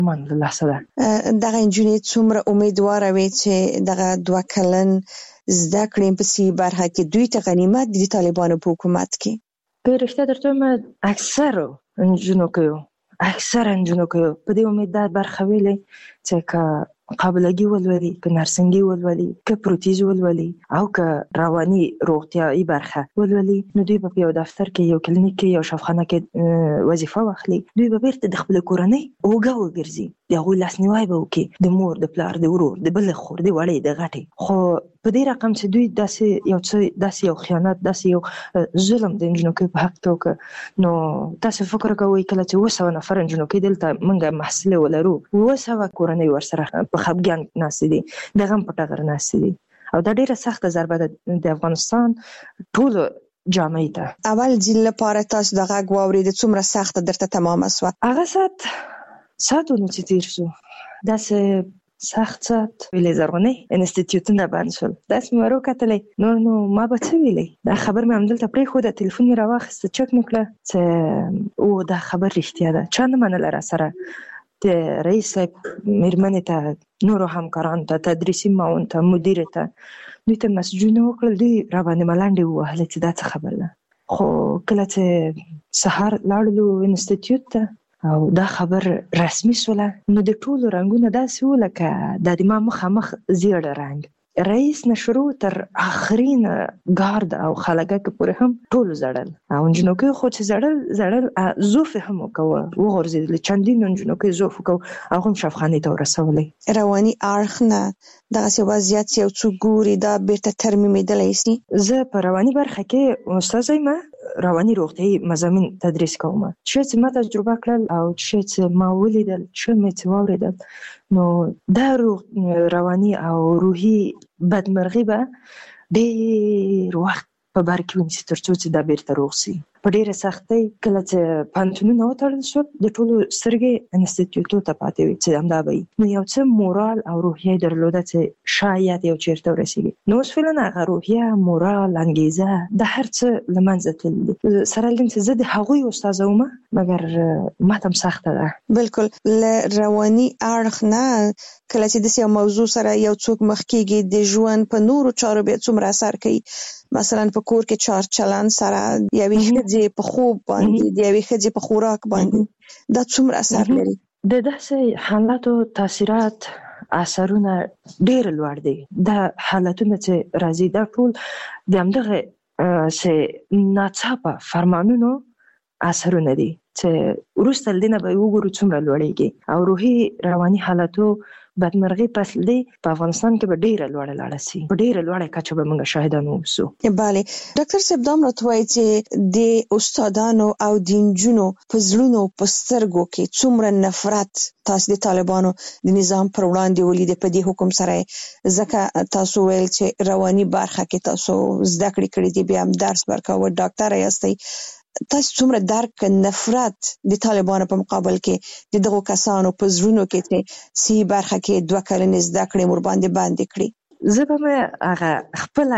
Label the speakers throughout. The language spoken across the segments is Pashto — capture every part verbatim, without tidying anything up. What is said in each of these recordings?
Speaker 1: من له لاسه ده.
Speaker 2: دغه نجونې څومره امیدواره وي چې دغه دوه کلن زده کړې په سي برخه کې دوی ته غنیمت دي د طالبانو په حکومت کې؟
Speaker 1: په رښتیا درته وایم اکثرو نجونو کې یو اکثره نجونو کې یو په دې امید دا برخه ویلې چې که قابلګي ولولي، که نرسنګي ولولي، که پروتیز ولولي او که رواني روغتیایي برخه ولولي، نو دوی به په یو دفتر کې، یو کلینیک کې، یو شفاخانه کې وظیفه واخلي. دوی به بیرته د خپل کورنۍ اوږه وګرځي، د هغوی لاسنیوی به وکړي، د مور، د پلار، د ورور، د بلې خور، د وړې، د غټې. خو په دې رقم چې دوی داسې یو څه داسې یو خیانت، داسې یو ظلم د نجونو کې په حق کې وکړه، نو تاسو فکر کوئ کله چې اوه سوه نفر نجونو کې دلته موږ محصلې ولرو، اوه سوه کورنۍ ورسره په خپګان ناستې دي، د غم په ټغر ناستې دي، او دا ډېره سخته ضربه ده د افغانستان ټولو جامعې ته.
Speaker 2: اول ځل لپاره تاسو د غږ واورېدل څومره سخته درته تمامه شوه؟
Speaker 1: هغه ساعت ساعتونه چې تېر شو، داسې سخت ساعت ویلې زرغونې انسټیټیوټونه بند شول، داسې مې ور وکتلې، نور نو ما به څه ویلی؟ دا خبر مې همدلته پرېښوده، تلیفون مې راواخیسته، چک مې کړه چې او دا خبر رښتیا ده. چا نه منله راسره، د رئیس صاحب مېرمنې ته، نورو همکارانو ته، تدریسي معاون ته، مدیر ته، دوی ته مسجونه وکړل، دوی راباندې ملنډې ووهلې چې دا څه خبر ده. خو کله چې سهار لاړلو انسټیټیوټ ته او دا خبر رسمي شوله، نو د ټولو رنګونه داسې وو لکه دا د ما مخامخ زیړ رنګ. رئیس نه شروع تر آخرین ګارد او خلګک پورې هم ټولو زړل، او نجونو کې خو چې زړل زړل زوف هم وکوه، وغورځېدل، چندین نجونو کې زوف وکوه، هغه هم شفاخانې ته ورسولې.
Speaker 2: رواني اړخ نه دغسې وضعیت یو څوک ګوري دا بیرته ترمیمېدلی شي؟
Speaker 1: زه په رواني برخه کې استاذه یم، رواني روغتیایي مضامین تدریس کوم. چې څه ما تجربه کړل او چې څه ما ولیدل، چې مې څه واورېدل، نو دا رواني او روحي بدمرغي به ډېر وخت په بر کې ونیسي تر څو چې دا بیرته روغ شي. په ډېره سختۍ کله چې پوهنتونونه وتړل شول، د ټولو سترګې انسټیټیوټو ته پاتې وې چې همدا به وي، نو یو څه مورال او روحیه یې درلوده چې شاید یو چېرته ورسېږي. نو اوس فعلا هغه روحیه، مورال، انګیزه، د هر څه له منځه تللي دي. سره له دې چې زه د هغوی استاذه وم، مګر ماته هم سخته ده.
Speaker 2: بلکل. له رواني اړخ نه کله چې داسې یو موضوع سره یو څوک مخ کېږي، د ژوند په نورو چارو بیا څومره اثر کوي؟ مثلا په کور کې چار چلند سره، یوې ښځې په خوب باندې، د یوې ښځې په خوراک باندې، دا څومره اثر لري؟
Speaker 1: د داسې حالاتو تاثیرات، اثرونه ډېر لوړ دي. دا حالتونه چې راځي دا ټول د همدغه چې ناڅاپه فرمانونو اثرونه دي چې وروسته له دې نه به وګورو څومره لوړېږي، او روحي رواني حالاتو بدمرغي پس دی په افغانستان کې به ډېره لوړه لاړه شي، په ډېره لوړه کچه به موږ شاهدان اوسو.
Speaker 2: بله. ډاکټر صاحب دا هم راته وایي چې د استادانو او د نجونو په زړونو په سترګو کې څومره نفرت تاسو د طالبانو د نظام پر وړاندې ولیدې په دې حکم سره، ځکه تاسو ویل چې رواني برخه کې تاسو زده کړې کړې دي، بیا هم درس ورکوه، ډاکټره یاستئ، تاسو څومره درک نفرت د طالبانو په مقابل کې د دغو کسانو په زړونو کې چې سی برخه کې دوه کلنې زده کړې ور باندې باندې کړي؟
Speaker 1: زه به مې هغه خپله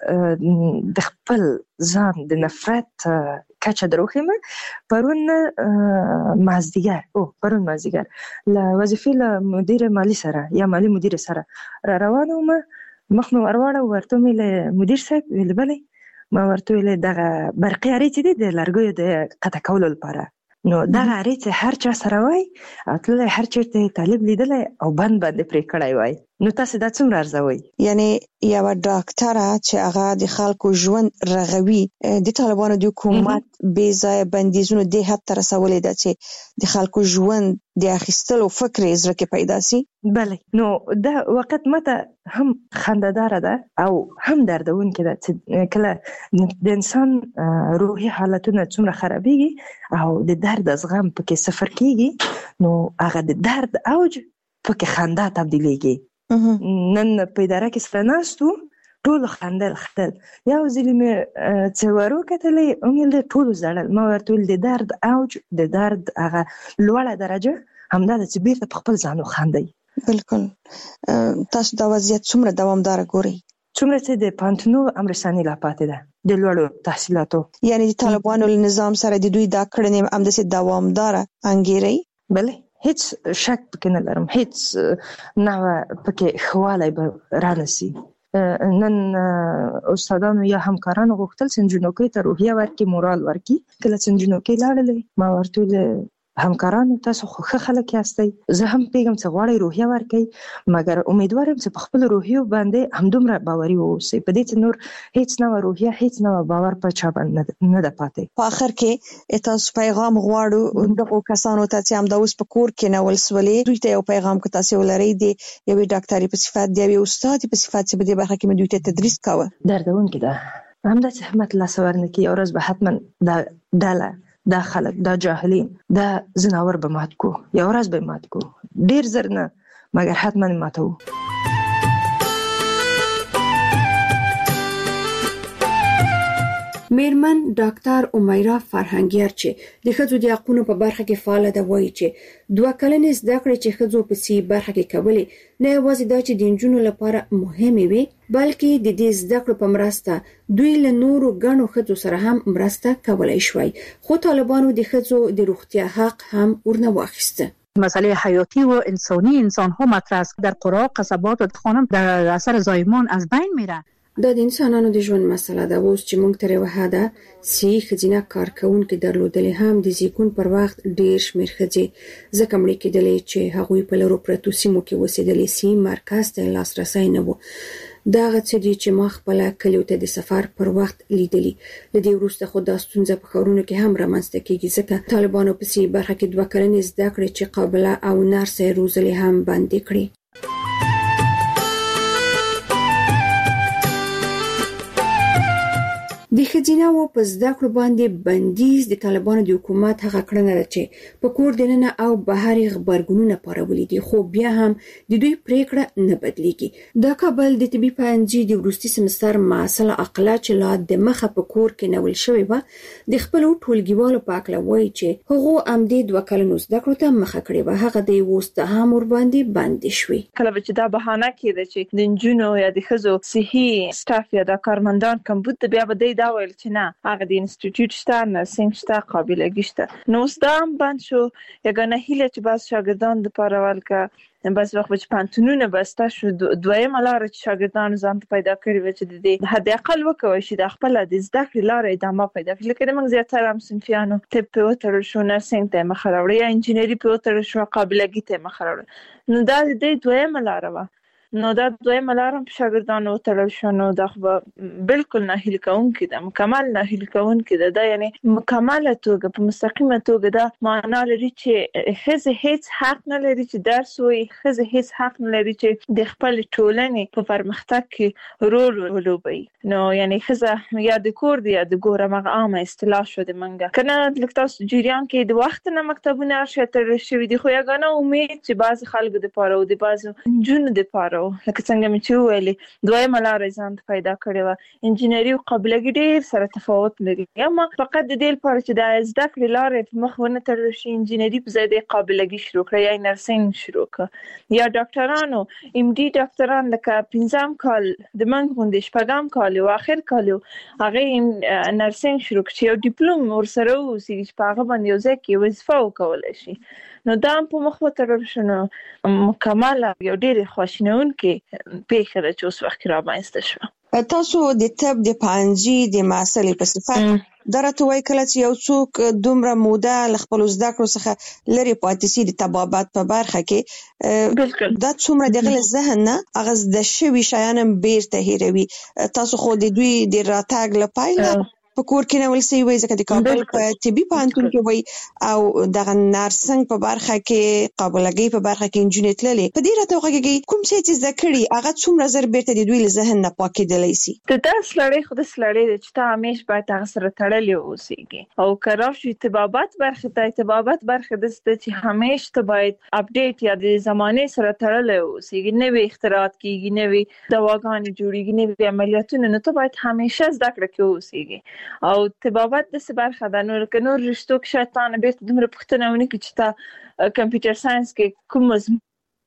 Speaker 1: د خپل ځان د نفرت کچه در وښیم. پرون مازدیګر او پرون مازدیګر له وظیفې له مدیر مالي سره یا مالي مدیر سره را روانه وم، مخ مې ور واړه، ورته مې له مدیر صاحب ویل بلې، ما ورته ویل دغه برقي ارې چې دي د لرګیو د قطع کولو لپاره، نو دغه ارې چې هر چا سره وای او تللی هر چېرته طالب لیدلی او بند باندې پرې کړی وای، نو تاسې دا څومره ارزوئ؟
Speaker 2: یعنی یوه ډاکټره چې هغه د خلکو ژوند رغوي، د طالبانو د حکومت بې ځایه بندیزونو دې حد ته رسولې ده چې د خلکو ژوند د اخیستلو فکر یې زړه کې پیدا سي؟
Speaker 1: بله. نو دا وقت ماته هم خنده‌داره ده او هم دردونکې ده چې کله د انسان روحي حالتونه څومره خرابېږي او د درد از غم پکې صفر کېږي، نو هغه د درد اوج پکې خندا تبدیلېږي. نن په اداره کې سره ناست وو، ټولو خندل خندل، یو ځلې مې چې ور وکتلې ومې ټولو ژړل. ما ورته ویل د درد اوج، د درد هغه لوړه درجه همدا ده چې بیرته په خپل ځان وخاندئ.
Speaker 2: بلکل. تاسو دا وضعیت څومره دوامداره ګورئ؟
Speaker 1: څومره چې د پوهنتونو امرساني لا پاتې ده د لوړو تحصیلاتو،
Speaker 2: یعنی د طالبانو له نظام سره د دوی دا کړنې همداسې دوامداره انګیرئ؟
Speaker 1: بله. هیڅ شک پکې نه لرم، هیڅ نوع پکې ښهوالی به رانسي. نن استادانو یا همکارانو غوښتل چې نجونوکۍ ته روحیه ورکړي، مورال ورکړي. کله چې نجونوکۍ لاړلې ما ورته ویل همکارانو تاسو خو ښه خلک یاستئ، زه هم پوهېږم چې غواړئ روحیه ورکړئ، مګر امیدوار یم چې په خپلو روحیو باندې همدومره باوري واوسئ، په دې چې نور هیڅ نوع روحیه هیڅ نوع باور په چا باندې نه ده پاتې.
Speaker 2: په آخر کې تاسو پیغام غواړو دغو کسانو ته چې همدا اوس په کور کې نول سولې، دوی ته یو پیغام که تاسو ولرئ د یوې ډاکټرې په صفت، د یوې استادې په صفت چې په دې برخه کې مو دوی ته تدریس کاوه.
Speaker 1: دردونکې ده، همداسې همت له لاسه ورنکړي. یو ورځ به حتما دا ډله، دا خلک، دا جاهلین، دا زناور به مات کو، یو ورځ به مات کو، ډیر زر نه مګر حتما ماتو.
Speaker 3: میرمن ډاکټر امیرا فرهنګیار چې د ښځو د حقوقو په برخه کې فعال ده، وایي چې دوه کلنې زده کړې چې ښځو په سي برخه کې کولې نه یوازې دا چې د نجونو لپاره مهمې وي، بلکې د دې زده کړو په مرسته دوی له نورو ګڼو ښځو سره هم مرسته کولای شوی. خو طالبانو د ښځو د روغتیا حق هم ورنه واخیسته.
Speaker 4: مسئله حیاتی و انسانی انسان ها مطرح است. در قرى قصبات و خانم در اثر زایمان از بین میره.
Speaker 3: دا د انسانانو د ژوند مسله ده. اوس چې موږ تر یوه حده سي ښځینه کارکوونکې درلودلې هم د زیږون پر وخت ډېر شمېر ښځې ځکه مړې کېدلې چې هغوی په لرو پرتو سیمو کې اوسېدلې، سي مرکز ته لاسرسی نه و. دا هغه څه دي چې ما خپله کلیو ته د سفر پر وخت لیدلي. له دې وروسته خو دا ستونزه په ښارونو کې هم رامنځته کېږي، ځکه طالبانو په سي برخه کې دوه کلنې زده کړې چې قابله او نرسه یې روزلې هم بندې کړې. د ښځینه و په زده کړو باندې بندیز د طالبانو د حکومت هغه کړنه ده چې په کور دننه او بهر غبرګونونه پارولي دي، خو بیا هم د دوی پریکړه نه بدلیږي. د کابل د طبي پوهنځي د وروستي سمستر محصله عقله چې لا د مخه په کور کې نول شوې وه د خپلو ټولګیوالو په هکله وایي چې هغو همدې دوه کلنو زده کړو ته مخه کړې وه، هغه د اوس ته هم ورباندې بندې شوې.
Speaker 5: کله چې دا بهانه کېده چې د نجونو یا د ښځو صحي سټاف یا د کارمندان کمبود، بیا به دی دا ویل چې نه هغه د انسټیټیوټ شته، نرسنګ شته، قابلګي شته. نو اوس دا هم بند شو. یګانه هیله چې بعض شاګردان د پاره ولکه بعض وخت چې پانتونونه بسته شو، دویمه لاره چې شاګردان ځان ته پیدا کړي و چې د دې حد اقل وکوي چې د خپل د زده کړې لاره ادامه پیدا کړي. لکه موږ زیاتره هم صنفیانو طب په وتر شو، نرسنګ ته مخ راوړي، یا انجینری په وتر شو، قابلګي ته مخ راوړي. نو دا د دویمه لاره و. نو دا دویمه لاره په شاګردانو وتړل شو. نو دا خو بالکل ناهیلي کوونکې ده، مکمل ناهیلي کوونکې ده. دا یعنی مکمله توګه په مستقیمه توګه دا معنا لري چې ښځې هیڅ حق نه لري چې درس ووایي، ښځې هیڅ حق نه لري چې د خپل ټولنې په پرمختګ کې رول ولوبوي. نو یعنی ښځه یا د کور دی یا د ګور، هغه عامه اصطلاح شو د منګه کنه. لکه تاسو جریان کې د وخت نه مکتبونه شتل شوي دي، خو یګانه امید چې بعض خلکو د پاره او د بعض جنونو د پاره لکه څنګه مې چې ویلي دویمه لاره ځان پیدا کړې وه. انجینري او قابلګي ډېر سره تفاوت لري، اما فقط د دې لپاره چې د زده کړې لارې په مخ ونه تړل شي، انجینري په ځای د قابلګي شروع کړه یا نرسنګ شروع کړه. یا ډاکټرانو ام ډي ډاکټران لکه پنځم کال د منځ غوندې شپږم کال او اخر کال هغه نرسنګ شروع کړي، یو ډیپلوم ورسره ووسي چې په هغه باندې یو ځای کې وظیفه وکولی شي. نو دا هم په مخ وتړل شو. نو مکمله یو ډېرې خواشینونکې پېښه ده چې اوس وخت کې رامنځته شوه.
Speaker 2: تاسو د طب د پوهنځي د محصلې په صفت دا راته وایي کله چې یو څوک دومره موده له خپلو زده کړو څخه لرې پاتې سي د طبابت په برخه کې، دا څومره د هغه ذهن نه هغه زده شوي شیان هم بیرته هېروي. تاسو خو د دوی د راتګ له پیله په کور کې نول سوي وي، ځکه د کابل په طبي پوهنتون کې وي او دغه نرسنګ په برخه کې، قابلګي په برخه کې نجونې تللې. په دې راته وغږیږي کوم څه چې زده کړي هغه څومره زر بیرته د دوی له ذهن نه پاکېدلی سي.
Speaker 5: د داس لړۍ خو داسې لړۍ ده چې ته همیش باید هغه سره تړلې اوسېږي. او که راشي طبابت برخې ته، طبابت برخې داسې ده چې همیش ته باید اپډیټ یا د زمانې سره تړلی اوسېږي. نوې اختراعات کېږي، نوې دواګانې جوړېږي، نوې عملیاتونه، نو ته باید همیشه زده کړه کې اوسېږي. او طبابت داسې برخه ده، نو که نور رشتو کې شاید تا نه بیرته دومره پوښتنه ونه کړي چې تا کمپیوټر ساینس کې کوم مضمون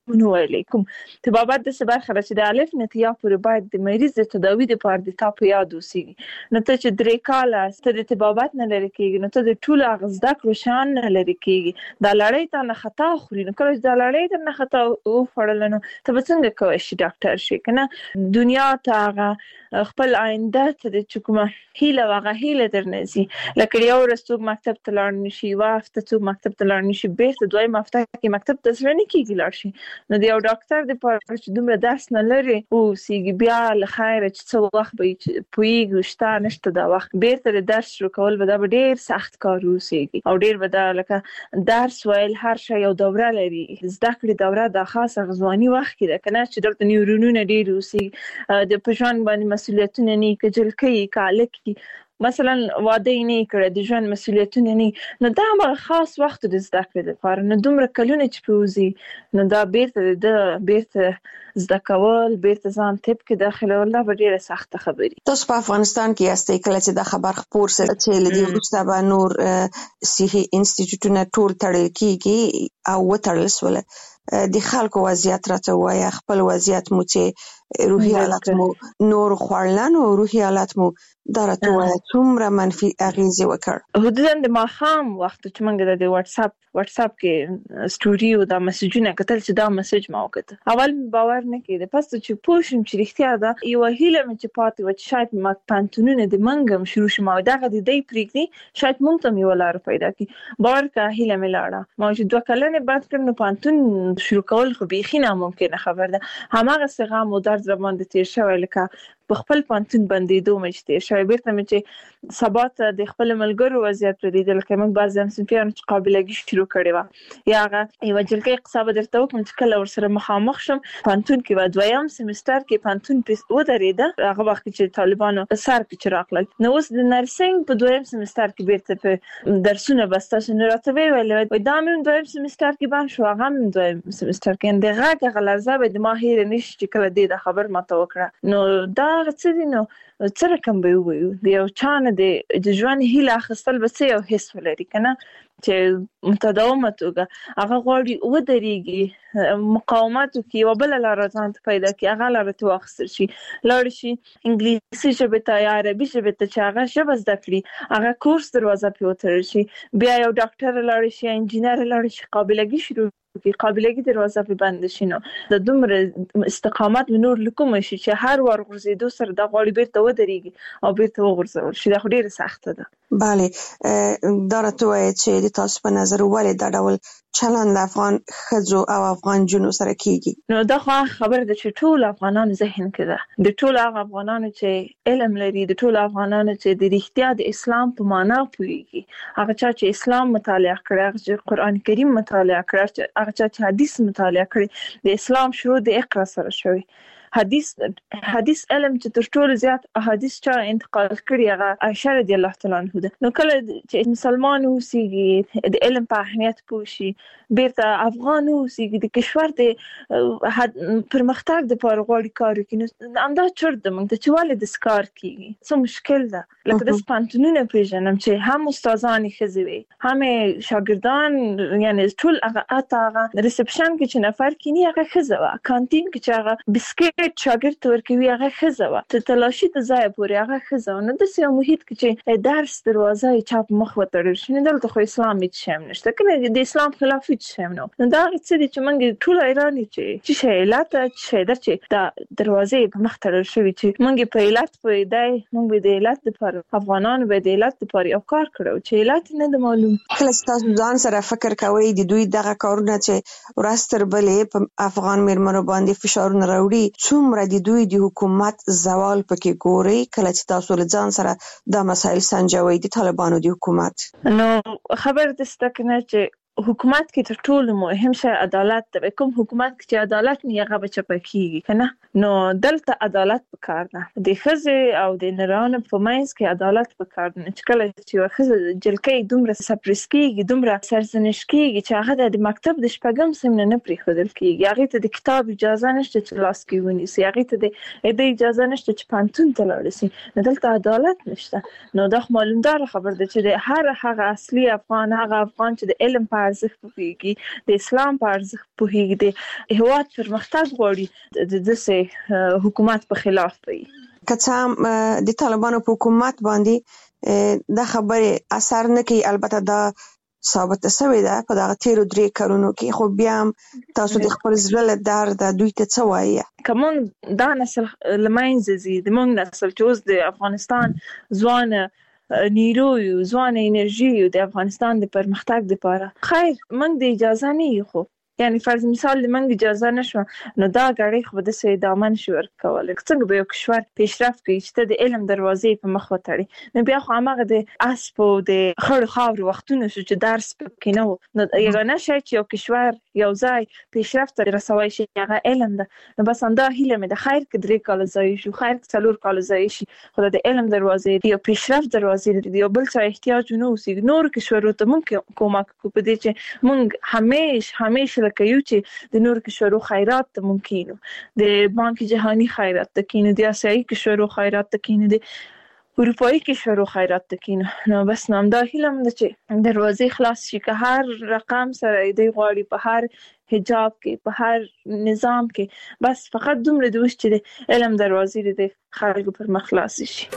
Speaker 5: ونه ویلي کوم طبابت د څه برخه چې د الف نه تیا پورې باید د مریض د تداوي لپاره د تا په یاد اوسېږي. نو ته چې درې کاله ته د طبابت نه لرې کېږي نو ته د ټولو هغه زده کړو شیان نه لرې کېږي. دا لړۍ تا نه خطا خوري نو کله چې دا لړۍ در نه خطا وخوړله نو ته به څنګه کولی شي ډاکټر شي که نه. دنیا ته هغه خپل آینده ته د چې کومه هیله وه هغه هیله درنه ځي. لکه یو ورځ څوک مکتب ته لاړ نه شي، یوه هفته څوک مکتب ته لاړ نه شي، بېرته دویمه هفته کې مکتب ته زړه نه کېږي لاړ شي. نو د یو ډاکټر دپاره چې دومره درس نه لري واوسېږي بیا له خیره چې څه وخت به یې پوهېږي شته نشته دا وخت بېرته د درس شروع کول به دا به ډېر سخت کار واوسېږي او ډېر به دا لکه درس ویل هر شی یو دوره لري. زده کړې دوره دا خاصه غزواني وخت کې ده که نه چې دلته نیورونونه ډېر اوسېږي د په ژوند باندې مسؤلیتونه نه وي که جلکۍ وي که هلک وي مثلا واده یې نه کړی د ژوند مسؤلیتونه نه نو دا همغه خاص وخت د زده کړې لپاره نو دومره کلونه چې پرې وځي نو دا بېرته د بېرته زده کول بېرته ځان طب کې داخلول دا به ډېره سخته خبرې.
Speaker 2: تاسو په افغانستان کې یاستئ کله چې دا خبر خپور سي چې له دې وروسته به نور صحي انسټیټیوټونه ټول تړل کېږي او وتړل سول د خلکو وضعیت راته وایه خپل وضعیت مو چې روحي حالت مو نور خوړلن او روحي حالت مو دا راته وایه څومره منفي اغېزې وکړ.
Speaker 5: حدودا د ماښام وخت چې موږ د واتساپ واتساپ کې سټوري او دا مسیجونه کتل چې دا مسیج ما وکړه اول باور نه کېده پس چې پوه شم چې رښتیا ده یوه هیله مې چې پاتې وه چې شاید ما پوهنتونونه د موږ هم شروع شي ما دغه د دی پرېږدي شاید موږ ته هم یوه لاره پیدا کړي. باور که هیله مې لاړه ما چې دوه کلنې بعد کړم نو پوهنتون شروع کول خو بیخي ناممکنه خبر ده. هماغسې غم او درد را باندې تېر شوی لکه په خپل پوهنتون بندېدو مې چې تېر شوی بېرته مې چې سبا ته د خپلو ملګرو وضعیت ولیدل لکه موږ بعضې همصنفیانو چې قابلګي شروع کړې وه یا هغه یوه جلکۍ قصه به درته وکړم چې کله ورسره مخامخ شم پوهنتون کې به دویم سمستر کې پوهنتون پرې ودرېده هغه وخت چې طالبانو سر پکې راغلل نو اوس د نرسنګ په دویم سمستر کې بېرته په درسونه به ستاسو نو راته ویې ویل دا مې دویم سمستر کې بند شو هغه مې دویم سمستر کې د غږ هغه لړزه به د ما هېره نه شي چې کله دې دا خبر ماته وکړه نو دا څه دي نو څه رقم به ووایو د یو چا نه د ژوند هیله اخیستل به څه یو حس ولري که نه چې متداومه توګه هغه غواړي ودرېږي مقاومت وکړي یوه بله لاره ځان ته پیدا کړي هغه لاره ته واخیستل شي لاړ شي انګلیسي ژبې ته یا عربي ژبې ته چې هغه ژبه زده کړي هغه کورس دروازه پرې وتړل شي بیا یو ډاکټر لاړ شي یا انجینر لاړ شي قابلګي شروع کې قابلګي دروازه په بند شي نو د دومره استقامت نور لکوم شي چې هر وار غورځېدو سره د غوړي بیرته ودرېږي او بیرته وغورځول شي دا خو ډېره سخته ده.
Speaker 2: بله دا راته وایي چې د تاسو په نظر ولې دا ډول چلند افغان ښځو او افغان جنو سره کېږي؟
Speaker 5: نو دا خو خبره ده چې ټول افغانانو ذهن کې ده د ټول هغه افغانانو چې علم لري د ټول افغانانو چې د رښتیا د اسلام په معنا پوهېږي هغه چا چې اسلام مطالعه کړی هغه چې قرآن کریم مطالعه کړی هغه چا چې حدیث مطالعه کړی د اسلام شروع د اقرا سره شوی حدیث حدیث علم چې تر ټولو زیات احادیث چا انتقال کړي هغه عائشه رضی الله تعالی عنها ده. نو کله چې مسلمان اوسېږي د علم په اهمیت پوه شي بیرته افغان اوسېږي د کشور د پرمختګ دپاره غواړي کار وکړي نو همدا چرت ده موږ ته چې ولې داسې کار کېږي څه مشکل ده لکه داسې پوهنتونونه پېژنم چې هم استادانې ښځې وي هم یې شاګردان یعنې ټول هغه حتی هغه ریسپشن کې چې نفر کښېني هغه ښځه وه کانتین کې چې هغه بسکټ شاګرد ته ورکوي هغه ښځه وه تر تلاشي تر ځایه پورې هغه ښځه وه نو داسې یو محیط کې چې درس دروازه یې چا په مخ وتړل شي نو دلته خو اسلام هېڅ شی هم نشته که د اسلام خلاف هېڅ شی هم نه نو دا هغه څه دي چې موږ ټول حیران یو چې څه شی علت ده څه شی ده چې دا دروازې یې په مخ تړل شوي چې موږ یې په علت پوهېدی موږ به د علت دپاره افغانانو به د علت دپاره یو کار کړی چې علت یې نه ده معلوم.
Speaker 2: کله چې تاسو ځان سره فکر کوئ د دوی دغه کارونه چې ورځ تر بلې په افغان مېرمنو باندې فشارونه راوړي څومره د دوی د حکومت زوال پکې ګورئ کله چې تاسو له ځان سره دا مسایل سنجوئ د طالبانو د حکومت؟
Speaker 5: نو خبر دسته که نه چې حکومت کې تر ټولو مهم شی عدالت ده کوم حکومت کې چې عدالت نه هغه به چپه کېږي که نه نو دلته عدالت پکار ده د ښځې او د نرانو په منځ کې عدالت پکار ده چې کله چې یوه ښځه جلکۍ دومره سپریس کېږي دومره سرزنش کېږي چې هغه د مکتب د شپږم صنف نه نه پرېښودل کېږي هغې ته د کتاب اجازه نشته چې لاس کې ونیسي هغې ته د د اجازه نشته چې پوهنتون ته لاړ شي نو دلته عدالت نشته نو دا خو معلومداره خبر ده چې د هر هغه اصلي افغان هغه افغان چې د علم په ارزښت پوهیږي د اسلام په ارزښت پوهیږي د هیواد پرمختګ غواړي د دسه حکومت په خلاف وي.
Speaker 2: که څه هم د طالبانو په حکومت باندې دا خبره اثر نه کوي، البته دا ثابت شوی ده په دغه تیرو درې کارونو کې، خو بیا هم تاسو د خپل زړه له درده دوی ته څه وایي؟
Speaker 5: کوم دا نسل لمنځه ځي، د موږ نسل چې اوس د افغانستان ځوان نیرو یو، ځوان انرژي یو د افغانستان د پرمختګ لپاره، خیر موږ د اجازه نه یو، یعنی فرض مثال د منګ اجازه نشو نو دا غړي خو د سې دامن شو ورکول. څنګه به یو کشور پیشرفت کوي چې د علم دروازې په مخ وتړي؟ نو بیا خو هغه د اسپو د خړ خاور وختونه شو چې درس پکې نه و. نو یو نه شي چې یو کشور یو ځای پیشرفت رسوي شي هغه علم ده. نو بس انده هیله مې د خیر کې درې کال ځای شو، خیر څلور کال ځای شي، خو د علم دروازې یو پیشرفت دروازې دی، یو بل څه احتیاج نه اوسي. نور کشورو ته ممکن کومک کو په دې چې مونږ همیشه همیشه لکه یو چې د نور کشورو خیرات ته ممکنو، د بانک جهانی خیرات ته کینو، د آسیایي کشورو خیرات ته کینو، د اروپایي کشورو خیرات ته کینو. نو بس نام دا هیلم ده چې دروازې خلاص شي، که هر رقم سره دی غواړي په هر حجاب کې په هر نظام کې، بس فقط دومره دوش چې د علم دروازې د خلکو پر مخ خلاص شي.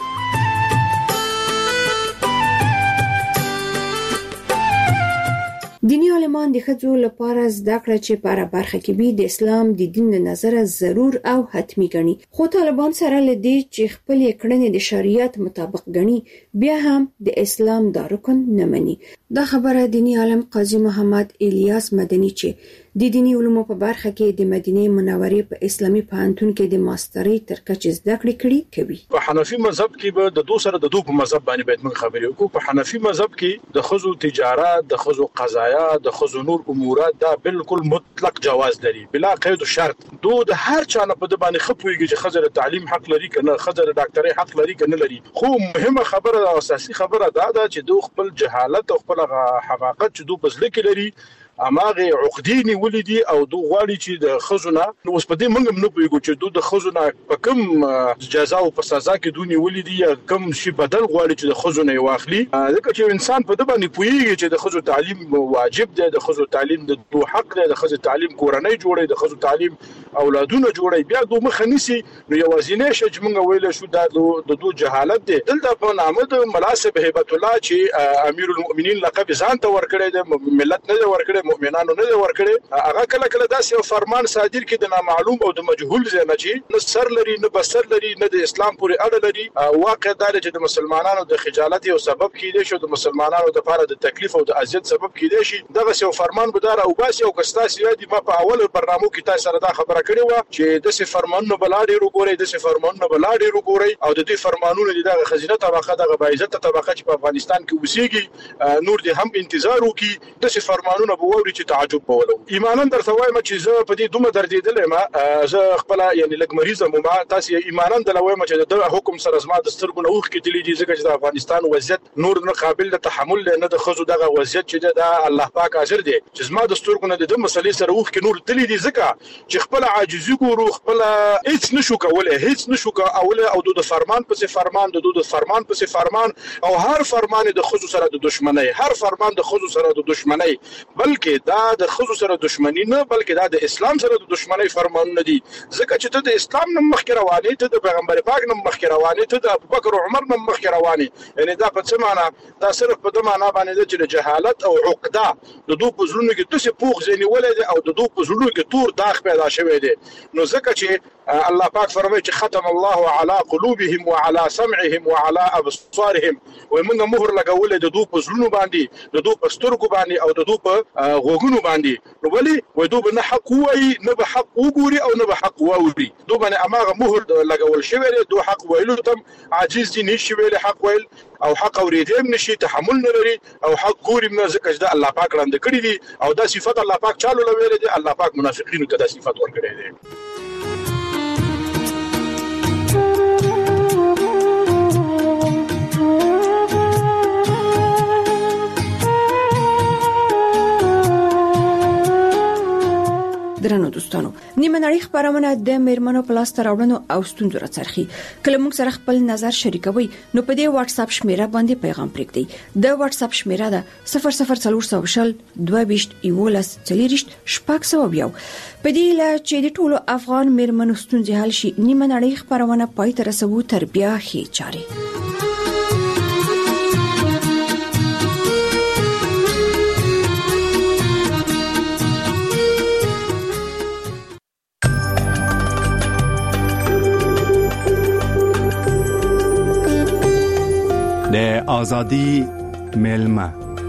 Speaker 3: دینی عالمان د ښځو لپاره زده کړه چې په هره برخه کې به د اسلام د دین له نظره ضرور او حتمی ګڼي، خو طالبان سره لدی چې خپل کړنې د شریعت مطابق ګڼي بیا هم د اسلام دا رکن نه مني. دا خبره دینی عالم قاضي محمد الیاس مدني چې د دینی علومو په برخه کې د مدینه منورې په اسلامي پوهنتون کې د ماسترۍ تر کچې زده کړې کړې کوي.
Speaker 6: په حنفي مذهب کې به د دوه سره د دوه په مذهب باندې باید موږ خبرې وکړو. په حنفي مذهب کې د خزو تجارت، د خزو قضایا، د خزو نور امورات دا بالکل مطلق جواز لري بلا قید و شرط. دوه د هر چا نه په د باندې خپويږي چې خزر تعلیم حق لري کنه، خزر ډاکټري حق لري کنه لري. خو مهمه خبره او اساسي خبره دا ده چې دوه خپل جهالت او خپل حماقت چې دوه بزله کې لري اماغه عقدینی ولیدي او دوه غواړي چې د خزونه نو اوس په دې منګم نه پويګو چې دوه د خزونه په کوم جزا او په سزا کې دونی ولیدي یا کوم شي بدل غواړي چې د خزونه واخلي. ځکه چې انسان په دې باندې پويږي چې د خزو تعلیم واجب دی، د خزو تعلیم د دوه حق دی، د خزو تعلیم کورنۍ جوړي، د خزو تعلیم اولادونه جوړي. بیا دوه مخ نيسي نو یوازینې شي چې موږ ویل شو د دوه جهالت دی. دلته په نامه د مناسب هیبت الله چې امیر المؤمنین لقب ځان ته ورکړی د ملت نه ورکړی، مؤمنانو نه ورکړي. هغه کله کله داسې یو فرمان صادر کړي د نامعلوم او د مجهول ځنه چې نه سر لري نه بسر لري نه د اسلام پورې اړه لري. واقع دا چې د مسلمانانو د خجالت یو سبب کېدی شو، د مسلمانانو د لپاره د تکلیف او د اذیت سبب کېدی شي. دغه یو فرمان بدار او باسي او کستا سیادي ما په اول برنامه کې تاسو سره دا خبره کړې و چې د څه فرمانونو بلاډي وګورئ، د څه فرمانونو بلاډي وګورئ او د دې فرمانونو دغه خزینه طبقه دغه باعزت طبقه چې په افغانستان کې وسیږي نور دې هم انتظار وکي. د څه فرمانونو به ووري چې تعجب بولو. ایمانان درته وایم چې زه په دې دومره دردېدل ما زه خپل یعنی لګ مریض مو ما تاسو ایمانان د لوي چې د حکم سره زما د سترګو نوخ کې دلی دي ځکه چې د افغانستان وضعیت نور نه قابل د تحمل نه د خزو دغه وضعیت چې د الله پاک حاضر دی چې زما د سترګو نه د مسلې سره وخ کې نور دلی دي ځکه چې خپل عاجزي ګورو، خپل هیڅ نشو کولای، هیڅ نشو کولای او د فرمان پسې فرمان د د فرمان پسې فرمان او هر فرمان د خزو سره د دشمنی، هر فرمان د خزو سره د دشمنی، بلکې دا د خزو سره دشمنی نه بلکې دا د اسلام سره د دشمنی فرمان نه دي. ځکه چې ته د اسلام نه مخکې روانې، ته د پیغمبر پاک نه مخکې روانې، ته د ابوبکر او عمر نه مخکې روانې. یعنی دا په څه معنا؟ دا صرف په دې معنا باندې چې د جهالت او عقده د دوه په زړونو کې د څه پوخ ځنی ولې او د دوه په زړونو کې تور داغ پیدا شوی دی. نو ځکه چې الله پاک فرمایي چې ختم الله على قلوبهم وعلى سمعهم وعلى ابصارهم، ومنه مهر لګول د دوه په زړونو باندې، د دوه په سترګو باندې او د دوه په غوګونو باندې. نو ولي وای دوه نه حق وای نه به حق وګوري او نه به حق واوري. دوه باندې اماغه مهر لګول شوی دی. دوه حق ویلو تم عاجز دي، نشي ویل حق ویل او حق اوریدم نشي، تحمل نه لري او حق ګوري نه ځکه چې الله پاک وړاندې کړی دي او دا صفات الله پاک چالو لوي دي. الله پاک منافقینو ته دا صفات ورکړي دي.
Speaker 3: درنو دوستانو نیمه نړۍ خبرونه د میرمنو په لاس راوړنو او ستونزو راڅرخي کله موږ سره خپل نظر شریکوي نو په دې واتس اپ شمیره باندې پیغام پرېږدئ د واتس اپ شمیره ده صفر صفر څلور سوه شل دوه ویشت یولس څلوېښت شپږ سوه یو په دې لا چې د ټولو افغان میرمنو ستونزې حل شي نیمه نړۍ خبرونه پای ته رسوو تر بیا هي چاري
Speaker 7: د آزادی ملما.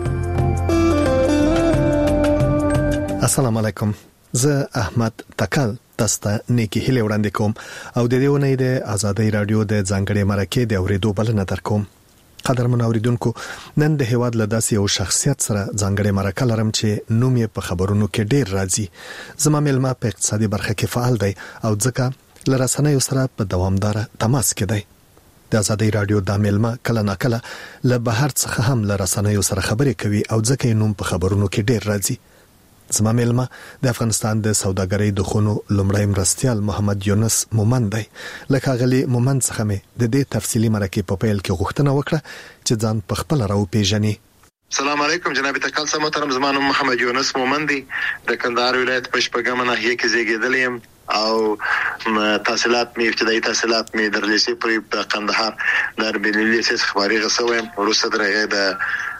Speaker 8: السلام علیکم، زه احمد تکل تاسو ته نیکی هیله وړاندې کوم او د دې ونې د آزادی رادیو د ځانګړي مرکه د اوریدو بلنه درکوم. قدرمن اوریدونکو، نن د هیواد له داسې یو شخصیت سره ځانګړي مرکه لرم چې نوم یې په خبرونو کې ډیر راځي. زما ملما په اقتصادي برخه کې فعال دی او ځکه له رسنیو سره په دوامدار تماس کې دی. د آزادی رادیو د ملما کله ناکله له بهر څخه هم له رسنیو سره خبرې کوي او ځکه یې نوم په خبرونو کې ډیر راځي. زما ملما د افغانستان د سوداګرۍ د خونو لومړی مرستیال محمد یونس مومند دی. لکه غلی مومند څخه مې د دې تفصیلی مرکه په پیل کې غوښتنه وکړه چې ځان په خپل راو پیژني.
Speaker 9: السلام علیکم جناب تکل سم محترم، زما نوم محمد یونس مومند دی، د کندهار ولایت په شپږمه ناحیه کې زیږیدلی یم او تحصیلات می ابتدایي تحصیلات می در لیسې پورې په قندهار د اربیل لیسې خبري غسوم. وروسته درغه د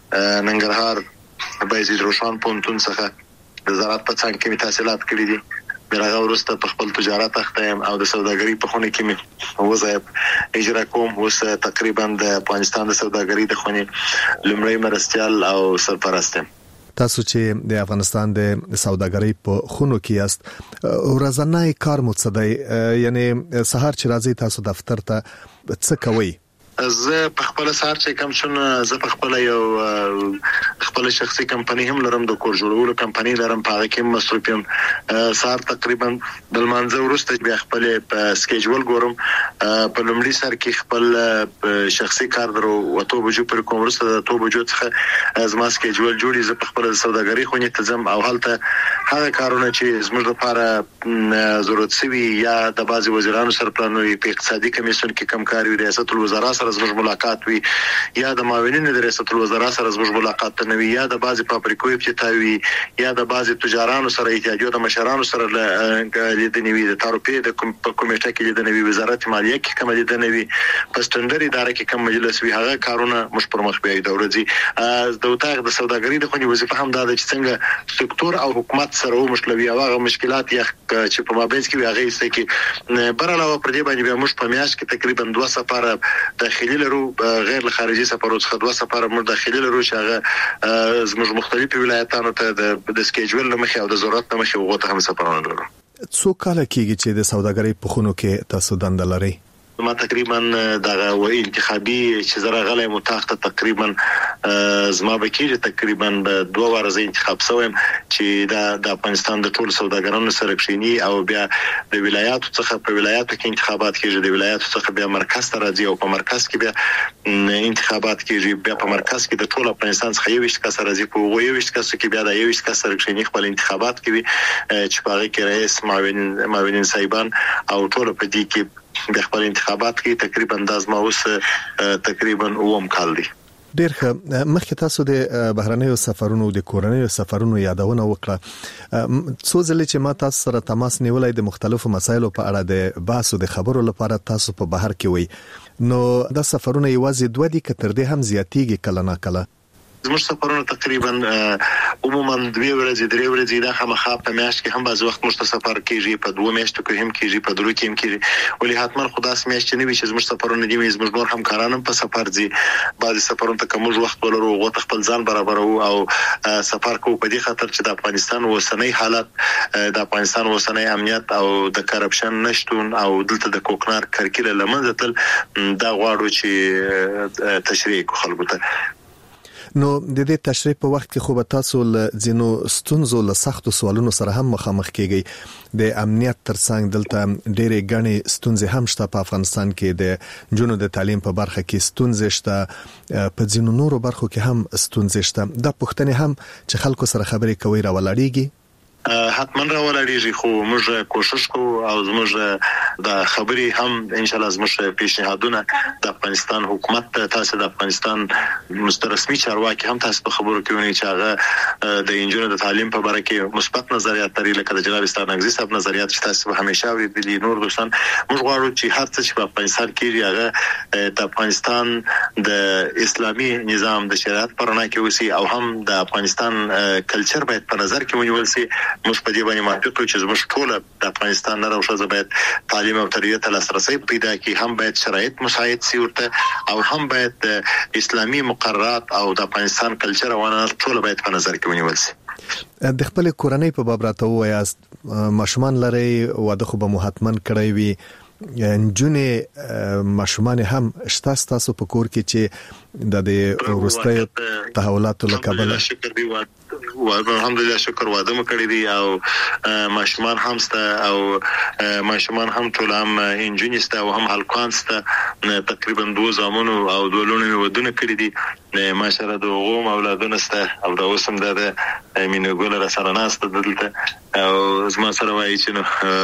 Speaker 9: ننګرهار بایزید روشان پونتون څخه د زراعت په څنګ کې می تحصیلات کړې دي. برغه وروسته په خپل تجارت اخته یم او د سوداګرۍ په خونه کې می وظایف اجرا کوم. اوس تقریبا د افغانستان د سوداګرۍ د خونې لومړی مرستیال او سرپرست یم.
Speaker 8: تاسو چې د افغانستان د سوداګرۍ په خونو کې یاست، ورځنی کار مو څه دی؟ یعنی سهار چې راځي تاسو دفتر ته څه کوئ؟
Speaker 9: زه په خپل سهار چې کوم شون زه په خپل یو خپل شخصي کمپنی هم لرم، د کور جوړولو کمپنی لرم، په هغه کې مصروف یم. سهار تقریبا د لمانځه وروسته بیا خپل په سکیجول ګورم. په لومړي سر کې خپل شخصي کار درو وته بجو پر کوم وروسته د تو بجو څخه زما سکیجول جوړی. زه په خپل سوداګرۍ خونې ته ځم او هلته هغه کارونه چې زموږ لپاره ضرورت سوي یا د بعضي وزیرانو سره پلانوي په اقتصادي کمیسیون کې کم کار وي، ریاست الوزرا سره زموږ ملاقات وي، یا د معاونین د ریاست الوزرا سره زموږ ملاقات نه وي، یا د بعضي فابریکو ابتدایي یا د بعضي تجارانو سره اتحادیو د مشرانو سره لیدنې وي، د تاروپې د کمیټه کې لیدنې وي، وزارت مالیه کې کوم لیدنې وي، په سټنډري اداره کې کوم مجلس وي. هغه کارونه مش پر مخ بیاي د ورځي د وتاغ د سوداګرۍ د خونې وظیفه هم دا ده چې څنګه سکتور او حکومت سره ومشلوي او هغه مشکلات یا چې په مابین کې هغه ایسته کې بر علاوه پر دې باندې بیا موږ په میاشت کې تقریبا دوه سفاره داخلي لرو، غیر خارجي سفارو څخه دوه سفاره موږ داخلي لرو چې هغه زموږ مختلفو ولایتونو ته د سکیجول لمخې او د ضرورت لمخې وغوته هم سفارونه لرو.
Speaker 8: څو کال کېږي چې د سوداګرۍ په خونو کې تاسو دنده لرئ؟
Speaker 9: ما تقریبا دغه و انتخابي چې زره غلې متاخته تقریبا زما بکیږي تقریبا دوه ورځې انتخاب شوم چې دا د افغانستان د ټول سوداګرانو سره کښینی او بیا د ولایاتو څخه په ولایاتو کې انتخابات کیږي، د ولایاتو څخه بیا مرکز ته راځي او په مرکز کې بیا انتخابات کیږي، بیا په مرکز کې د ټول افغانستان څخه یو ویشت کس راځي، په یو ویشت کس کې بیا د یو ویشت کس سره کښینی خپل انتخابات کوي چې په هغه کې رئیس معاون معاونین صاحبان او ټول په دې کې د خپل انتخابات کې تقریبا د ازما اوس تقریبا اوم کال دی.
Speaker 8: ډیر ښه. مخکې تاسو د بهرنیو سفرونو د کورنیو سفرونو یادونه وکړه. څو ځله چې ما تاسو سره تماس نیولای د مختلفو مسایلو په اړه د بحث او د خبرو لپاره تاسو په بهر کې وي، نو دا سفرونه یوازې دوه دي که تر دې هم زیاتیږي کله ناکله؟
Speaker 9: زموږ سفرونه تقریبا عموما دوه ورځې درې ورځې دا خامخا په میاشت کې هم بعض وخت موږ سفر کیږي، په دوه میاشتو کې هم کیږي، په درو کې هم کیږي، ولې حتما خداس میاشت نه وي چې زموږ سفرونه دي زموږ نور همکاران هم په سفر ځي. بعض سفرونه ته کوم وخت ولرو غوته خپل ځان برابرو او سفر کوو په دې خاطر چې د افغانستان اوسنۍ حالت، د افغانستان اوسنۍ امنیت او د کرپشن نشټون او دلته د کوکنار کرکیله لمنځه تل دا غواړو چې تشریح کو خلکو ته.
Speaker 8: نو د دې تشریح په وخت کې خو به تاسو له ځینو ستونزو له سختو سوالونو سره هم مخامخ کیږئ. د امنیت ترڅنګ دلته ډېرې ګڼې ستونزې هم شته. په افغانستان کې د جنونو د تعلیم په برخه کې ستونزې شته، په ځینو نورو برخو کې هم ستونزې شته. دا پوښتنې هم چې خلکو سره خبرې کوي راولاړېږي.
Speaker 9: حتمن راولېږي خو موږ کوشش کوو او موږ د خبري هم ان شاء الله زموږ پیشنهادونه د افغانستان حکومت تاسو د افغانستان مسترسمي چارواکي هم تاسو په خبرو کې ونی چې هغه د انجونو د تعلیم په اړه کې مثبت نظریات لري لکه د جناب ستانګزي صاحب نظریات چې تاسو به همیشه اوریدلي. نور دوستان موږ غواړو چې هر څه چې په افغانستان کې هغه د افغانستان د اسلامي نظام د شریعت پر نه کې وسی او هم د افغانستان کلچر باید په نظر کې ونیول شي. موږ په دې باندې موافق یو چې موږ ټول د افغانستان نه راوښه باید تعلیم او تربیت ته لاسرسي پیدا کړي، هم باید شرایط مساعد شي ورته او هم باید اسلامي مقررات او د افغانستان کلچر او عناصر ټول باید په نظر کې ونیول شي.
Speaker 8: د خپل کورنۍ په باب راته وایاست، ماشومان لري واده خو به محتمن کړی وي، انجونې ماشومان هم شته تاسو په کور کې چې د ورستۍ تحولاتو له کبله؟
Speaker 9: شکر دی و الحمدلله شکر واده مو کړی دی او ماشومان هم سته او ماشومان هم ټول هم انجونې سته او هم هلکان سته، تقریبا دوه زامنو او دوه لونو ودونه کړی دي ماشاءالله. د غوم اولادونه سته او د اوسم د مینه ګل را سره ناسته دلته او زما سره وایي چې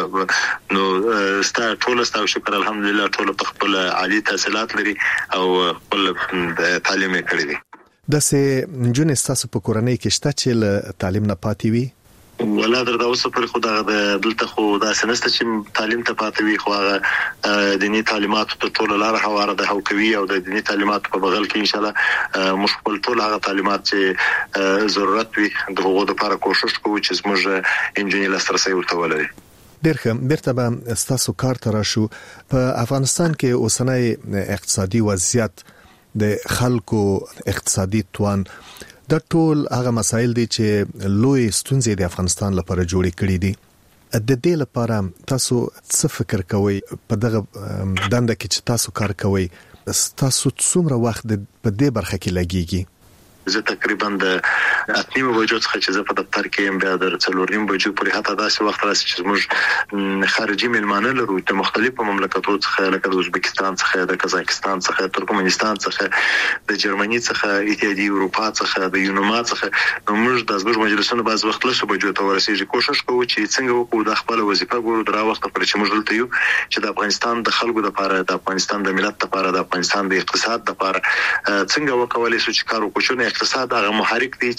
Speaker 9: نو نو ستا ټول ستا شکر الحمدلله ټول په خپل عالی تحصیلات لري او خپل تعلیم یې کړی دی.
Speaker 8: د سه جون تاسو په کورنۍ کې شته چې تعلیم نه پاتې وي؟
Speaker 9: ولا درته اوس پر خو د دلته خو دا سنسته چې تعلیم ته پاتې وي خو هغه دینی تعلیمات ته ټول لار حواله ده او کوي او د دینی تعلیمات په بغل کې ان شاء الله مشکل ټول هغه تعلیمات چې ضرورت وي د هغو لپاره کوشش کوو چې موږ انجینر لاسرسي ورته ولري.
Speaker 8: ډېر ښه. بیرته به ستاسو کار ته راشو. په افغانستان کې اوسنۍ اقتصادي وضعیت، د خلکو اقتصادي توان، د ټول هغه مسایل دي چې لوی ستونزې د افغانستان لپاره جوړې کړې دي. د دې لپاره تاسو څه فکر کوئ؟ په دغه دنده کې چې تاسو کار کوئ تاسو څومره وخت په دې برخه کې لګیږي؟
Speaker 9: زه تقریبا د اتنیمه بجو څخه چې زه په دفتر کې یم بیا د څلورنیم بجو پورې حتی داسې وخت راسي چې موږ خارجي مېلمانه لرو د مختلفو مملکتونو څخه لکه د ازبکستان څخه، د قزاقستان څخه، ترکمنستان څخه، د جرمني څخه، اتحادیه اروپا څخه، د یونما څخه. نو موږ د زموږ مجلسونو بعض وخت لسو بجو ته ورسېږي. کوشش کوو چې څنګه وکړو د خپل وظیفه ګورو درا وخت پر چې موږ دلته یو چې د افغانستان د خلکو لپاره، د افغانستان د ملت لپاره، د افغانستان د اقتصاد لپاره څنګه وکولای شو چې کار وکړو. اقتصاد هغه محرک دی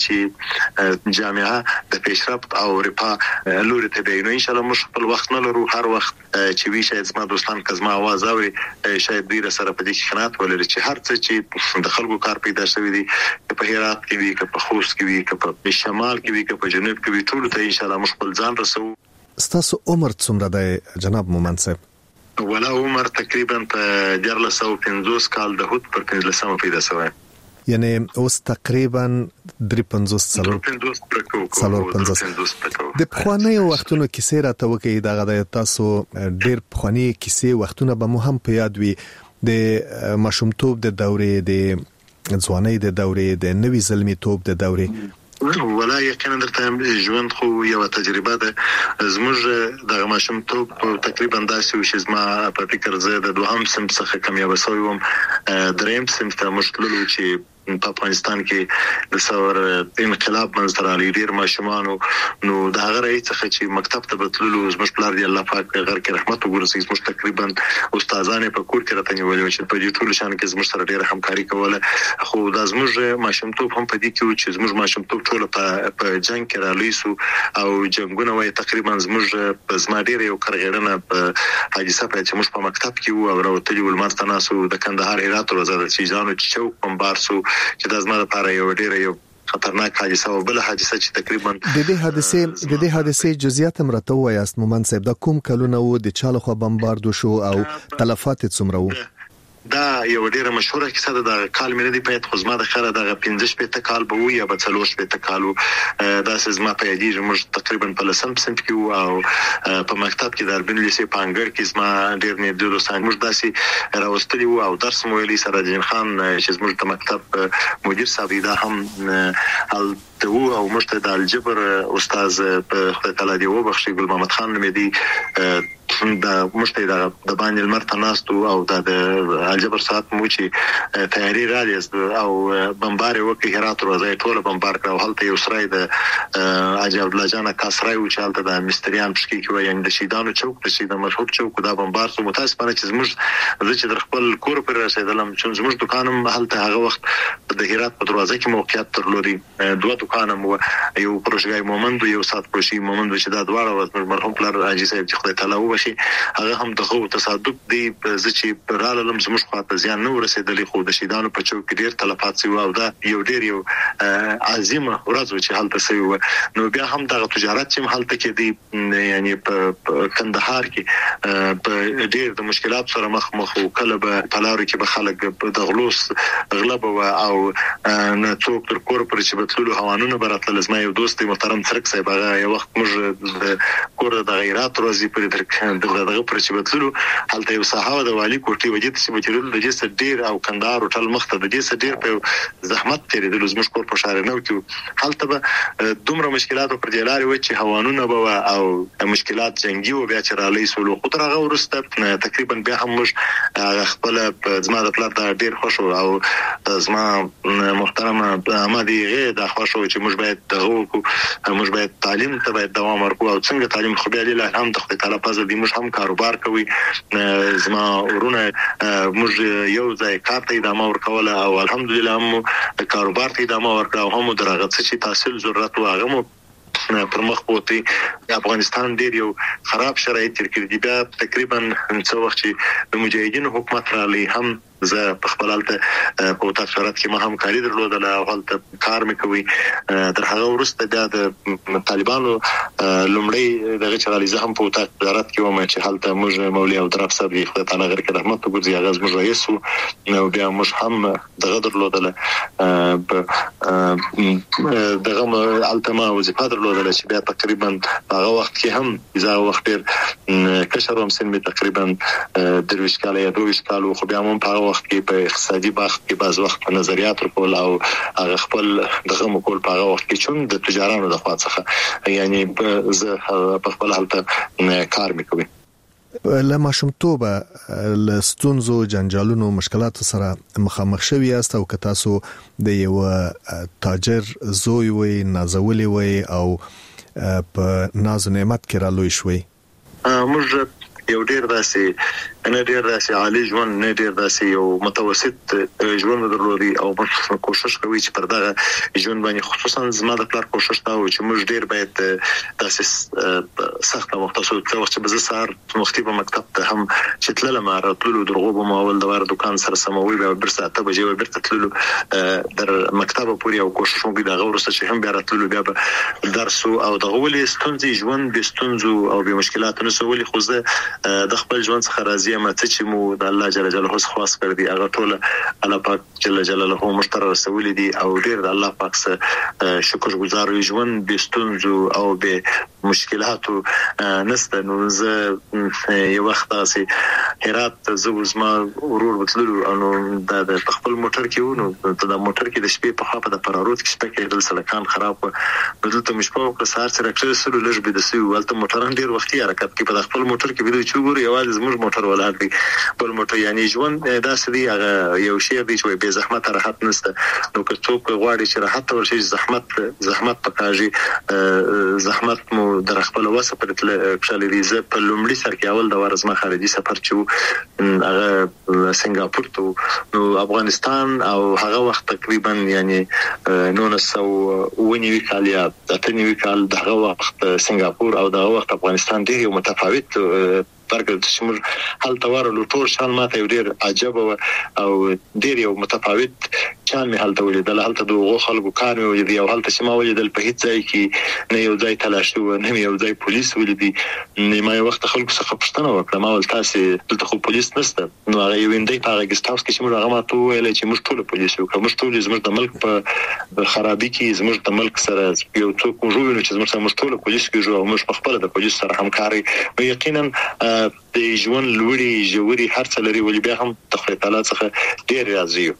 Speaker 9: چې جامعه د پیشرفت او رفاه لوري ته دی. نو ان شاء الله موږ خپل وخت نه لرو. هر وخت چې وی شاید زما دوستان کزما आवाज اوري شاید دوی سره په دې کې خنات ولري چې هر څه چې د خلکو کار پیدا شوی دی په هرات کې وی، په خوست کې وی، په شمال کې وی، په جنوب کې وی، ټول ته ان شاء الله موږ خپل ځان رسو.
Speaker 8: ستاسو عمر څومره دی جناب مومن صاحب؟
Speaker 9: ولا عمر تقریبا په دیارلس او پنځوس کال د هوت پر پنځلسمه پیدا شوی،
Speaker 8: یعنی اوس تقریبا درې پنځوس څلور څلور پنځوس. د پخواني وختونو کیسې راته وکړئ. دغه د تاسو ډېر پخواني کیسې وختونه به مو هم په یاد وي، د ماشومتوب د دورې، د ځوانۍ د دورې، د نوي زلمیتوب د دورې.
Speaker 9: ولا یقینا درته ژوند خو یو تجربه ده. زموږ د ماشومتوب تقریبا داسې و چې زما په فکر زه د دوهم صنف څخه کامیاب شوی وم. دریم صنف ته موږ تللو چې په افغانستان کې د ثور انقلاب منځ راغلی. ډېر ماشومان نو د هغه رئیس څخه چې مکتب ته بتللو زموږ پلار دی الله پاک غر کې رحمت وګرځي. زموږ تقریبا استادان په کور کې راته نیولې چې په دې ټول شان کې زموږ سره ډېر همکاري کوله. خو د زموږ ماشومتوب هم په دې کې و چې زموږ ماشومتوب ټول په په جنگ کې رالوي سو او جنگونه وای تقریبا زموږ په زما ډېر یو کرغړنه په حادثه په چې موږ په مکتب کې وو او راوتلي ول ماستانه سو د کندهار هرات روزه د چیزانو چې چوک بمبار سو چې د زما لپاره یو ډېر یو خطرناک حادثه او بل حادثه چې تقریبا
Speaker 8: د دې حادثه د دې حادثه جزئیات هم راته وایاست مومن صاحب. د کوم کلونه وو د چاله خو بمباردو شو او تلفات څومره وو؟
Speaker 9: دا یو ډیره مشهوره کیسه ده. د کال میلادي په خدمت د خره د پنځه شپږ کال به وي یا به څلور شپږ کالو. دا زما په یادې موږ تقریبا په لسم صنف کې وو او په مکتب کې د اربن لیسې په انګړ کې زما ډیر نه د دوستان موږ داسې راوستلي وو او درس مو ویلي سره جین خان چې موږ د مکتب مدیر صاحب دا هم ال تو او موږ ته د الجبر استاد په خدای تعالی دی وبخښي ګل محمد خان مې دی د مشته د باندې لمرته ناستو او د الجبر ساعت مو چې تیاری را لیست او بمبار وکي هرات روزه ټول بمبار کړو هلته یو سرای د اجي عبد الله جان کاسرای او چالت د مستریان پشکی کې وایي د شیدانو چوک د شیدان مشهور چوک دا بمبار سو متاسفانه چې زموږ د چې در خپل کور پر رسیدلم چې زموږ دکانم هلته هغه وخت د هرات په دروازه کې موقعیت درلودي دوه دکانم یو پروژګای مومند یو سات پروشي مومند چې دا دواړه مرحوم پلار اجي صاحب چې خدای تعالی وبخي هغه هم دغه تصادف دی چې پر عالم زموږ خواته زیان نه ورسېدلی خو د شیدانو په چوک کې ډیر تلفات سوي او دا یو ډیر یو عظیمه ورځ چې هلته سوي نو بیا هم دغه تجارت چې هلته کې دی یعنی په کندهار کې په ډیر د مشکلات سره مخ مخ او کله په پلارو کې به خلک د غلوس غلب او نه څوک تر کور پر چې بتلو هوانونه براتل زما یو دوست محترم ترک صاحب هغه یو وخت موږ د کور د غیرات ورځې پر درک دغه پر چې بتلو هلته یو صحابه د والی کوټي وجد چې بچرل د جسد ډیر او کندهار او ټل مخته د جسد ډیر په زحمت تیرې د زموږ کور په شهر نو کې هلته به دومره مشکلات پر جلاري و چې هوانونه به او مشکلات جنگي او بیا چې را لې سولو خطر هغه ورسته تقریبا بیا هم موږ خپل زما د پلار د ډیر خوشو او زما محترم احمدي غي د خوشو چې موږ باید دغه موږ باید تعلیم ته باید دوام ورکو او څنګه تعلیم خو بیا له هم د خدای تعالی په ځل دی موږ هم کاروبار کوي زما ورونه موږ یو ځای کار ته ادامه ورکول او الحمدلله هم کاروبار ته ادامه ورکړو هم درغه چې تحصیل ضرورت و هغه پر مخ بوتي افغانستان ډیر یو خراب شرایط تر کې دی بیا تقریبا څو وخت چې د مجاهدینو حکومت را لې هم زه په خپل حالت په وطن شرایط کې ما هم کاری درلودله او حالت کار مې کوي تر هغه وروسته بیا د طالبانو لومړی دغه چرالي زه هم په وطن شرایط کې وم چې حالت موږ مولوي او دراب صاحب خدای تعالی غیر کې رحمت وکړي هغه زموږ رئیس او بیا موږ هم دغه درلودله دغه التما وظیفه درلودله چې بیا تقریبا هغه وخت کې هم زه وخت ډیر کشر هم سن مې تقریبا درویش کاله یا دویش کاله خو بیا هم په وخت کې په اقتصادي بحث کې بعض وخت په نظریات ورکول او هغه خپل دغه مکول په هغه وخت کې چون د تجارانو د خوا څخه یعنی زه په خپل حالت کار میکوي
Speaker 8: له ماشومتوبه له ستونزو جنجالونو مشکلاتو سره مخامخ شوی است او که تاسو د یو تاجر زوی وي نازولي وي او په ناز نعمت کې را لوي شوي
Speaker 9: موږ یو ډیر داسې نه ډیر داسې عالی ژوند نه ډیر داسې یو متوسط ژوند درلودي او موږ کوشش کوي چې پر دغه ژوند باندې خصوصا زما د پلار کوشش تا و چې موږ ډیر باید داسې سخت مختص او چې به زه سهار وختي په مکتب ته هم چې تللم راتللو درغو به ماول د وار دکان سره سموي به بر ساعته بجې به برته تللو در مکتب پورې او کوشش مو د غوړسته چې هم بیا راتللو بیا به درس او دغه ولې ستونزې ژوند به ستونزو او به مشکلات نه سوالي خو زه د خپل ژوند څخه راضي یم چې مو د الله جل جلاله څخه خاص کړ دي هغه ټول الله پاک جل جلاله مشترک رسول دي او ډیر د الله پاک سره شکر گزار ژوند به ستونزو او به مشکلاتو نسته نو زه یو وخت اسي هرات زوزما ورور وتلو نو د خپل موټر کې ونو د موټر کې د شپې په خاطر د پراروت کې شپه کې د سلکان خراب و دلته مشپو په سهار سره کړل سره لږ به د سوي ولته موټران ډیر وختي حرکت کوي په خپل موټر کې به چې ګوري یوازې زموږ موټر ولاړ دی بل موټر یعنی ژوند داسې دی هغه یو شی دی چې به زحمت راحت نشته نو که څوک غواړي چې راحت ورشي زحمت زحمت پکاږي زحمت مو در خپل وسه پر کښلې دي زه په لومړي سر کې اول د ورزما خارجي سفر چې هغه سنگاپور ته نو افغانستان او هغه وخت تقریبا یعنی نو نسو ونیوي کال یا اتنیوي کال دغه وخت سنگاپور او دغه وخت افغانستان ډیر یو متفاوت فرق چې موږ هلته ورلو ټول شان ماته ډیر عجب او ډیر یو متفاوت چان مې هلته ولیدل هلته دغه خلکو کار مې ولیدل او هلته چې ما ولیدل په هیڅ ځای کې نه یو ځای تلاشي و نه یو ځای پولیس ولیدي نه ما یو وخت خلکو څخه پوښتنه وکړه ما ول تاسو دلته خو پولیس نشته نو هغه یو اندې په هغه ګسټ هاوس کې چې موږ هغه ماته ویل چې موږ ټول پولیس یو کوم ټول زموږ د ملک په خرابې کې زموږ د ملک سره یو څوک وژوي چې زموږ سره ټول پولیس کې جو موږ په خپل د پولیس سره همکاري او یقینا د ژوند لوري جوړي هر څه لري ولې بیا هم د خدای تعالی څخه ډیر راضي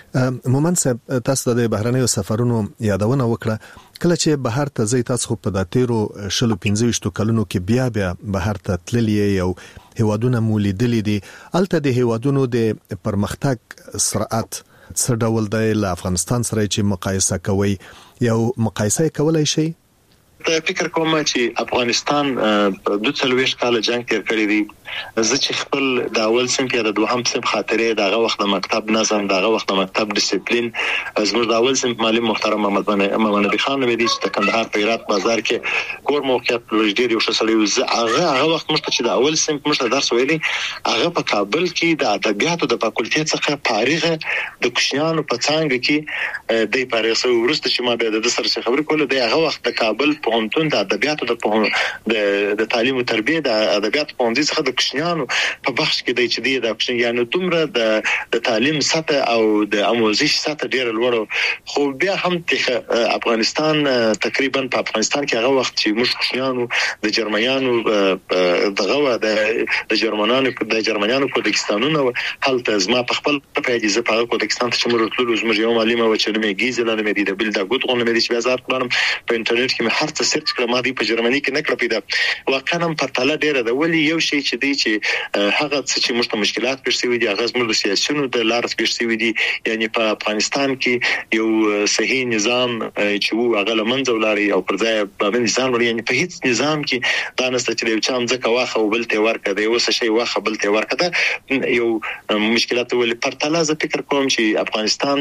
Speaker 8: مومن صاحب تاسو د بهرنیو سفرونو یادونه وکړه کله چې بهر ته ځي تاسو په داتیرو شلو پنځه کلونو کې بیا بیا بهر ته تللی یو هوادونه مولیدلې دي الته د هوادونو د پرمختګ سرعت څه ډول دی له افغانستان سره چې مقایسه کوي یو مقایسه کولای شي
Speaker 9: فکر کوم چې افغانستان په دوه څلويش کال جنگ تیر کړی دی زه چې خپل د اول صنف یا د دوهم صنف خاطرې دغه وخت د مکتب نظم دغه وخت د مکتب ډیسپلین زموږ د اول صنف معلم محترم محمد محمد نبی خان مې دي چې د کندهار په هرات بازار کې کور موقعیت لوجډیر یو شسلې زه هغه هغه وخت مشته چې د اول صنف مشته درس ویلي هغه په کابل کې د ادبیاتو د فاکولټي څخه فارغ د کوشنیانو په څنګه کې د فارغ سو ورسته چې ما به د سره خبرې کوله د هغه وخت د کابل په پوهنتون د ادبیاتو د د تعلیم او تربیه د ادبیاتو پوهنځي څخه د کوشنیانو په بخش کې د چې د کوشنیانو دومره د د تعلیم سطح او د آموزش سطح ډیر لوړ خو بیا هم د افغانستان تقریبا په افغانستان کې هغه وخت چې موږ کوشنیانو د جرمنیانو دغه د جرمنانو د جرمنیانو کوردستانونو هلته زما په خپل پیاجي زه په کوردستان ته موږ ټول زموږ یو معلم و چې مې گیزل نه مې د بل د ګوت غون مې چې بازار کړم په انټرنیټ کې مې هر څه سرچ کړم ما دی په جرمني کې نه کړ پیدا واقعا په تاله ډیره د ولی یو شی چې دی چې هغه چې موږ ته مشکلات پیښ شوي دي هغه زموږ د سیاسيونو د لارې پیښ شوي دي یعنی په افغانستان کې یو صحیح نظام چې وو هغه لمنځه ولاړی او پر ځای په نظام ولې یعنی په هیڅ نظام کې دا نسته چې یو چا ځکه واخه او بل ته ورکړه دی اوس شی واخه بل ته ورکړه یو مشکلات ولې پر تاله ز فکر کوم چې افغانستان